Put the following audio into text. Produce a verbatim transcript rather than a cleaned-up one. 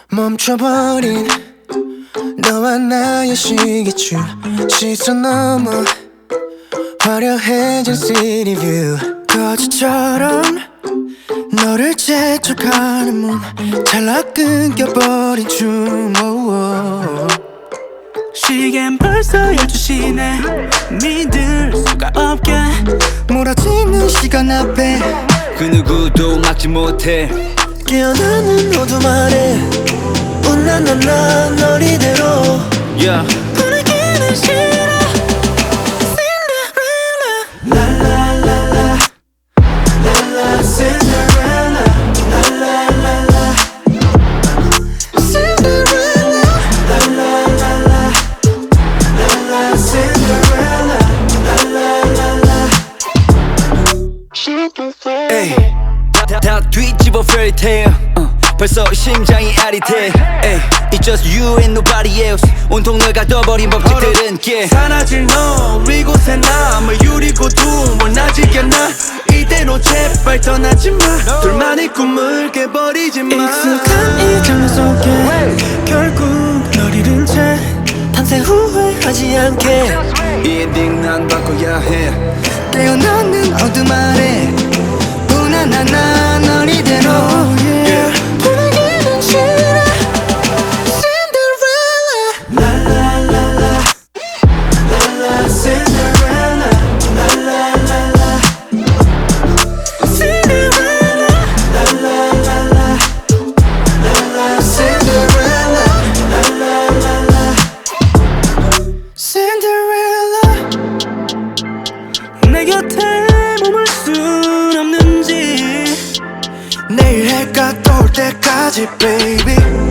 멈춰버린 너와 나의 시계줄 시선 넘어 화려해진 city view 거짓처럼 너를 재촉하는 문 찰나 끊겨버린 춤 시계는 벌써 열두 시네 믿을 수가 없게 몰아치는 시간 앞에 그 누구도 막지 못해 깨어나는 어둠 아래 운나나나 널 이대로 yeah. 보내기는 싫어 Cinderella 라라라라 라라 Cinderella 라라라라 Cinderella 라라라라 라라 Cinderella 라라라라 에이, 다, 다 뒤집어 fairy tale uh, 벌써 심장이 아릿해 에이, It's just you and nobody else 온통 널 가둬버린 법칙들은 yeah. 사라질 너 이곳에 남을 유리고 두물 나지게 나 이대로 제발 떠나지 마 둘만의 꿈을 깨버리지 마 익숙한 이 장면 속에 결국 널 잃은 채 밤새 후회하지 않게 이 엔딩 난 바꿔야 해 깨어나는 어둠 아래 우나나나 널 이대로 yeah. 보내기는 싫어 Cinderella 라라라라 라라 Cinderella 라라라라 Cinderella 라라라라 라라 Cinderella 라라라라 Cinderella 내 곁에 머물 순 없는지 내일 해가 떠올 때까지 baby